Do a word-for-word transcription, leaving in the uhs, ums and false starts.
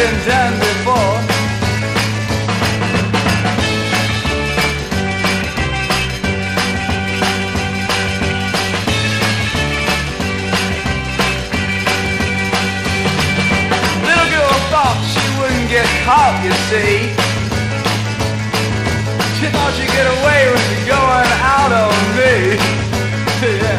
been done before. Little girl thought she wouldn't get caught, you see. She thought she'd get away with going out on me. Yeah.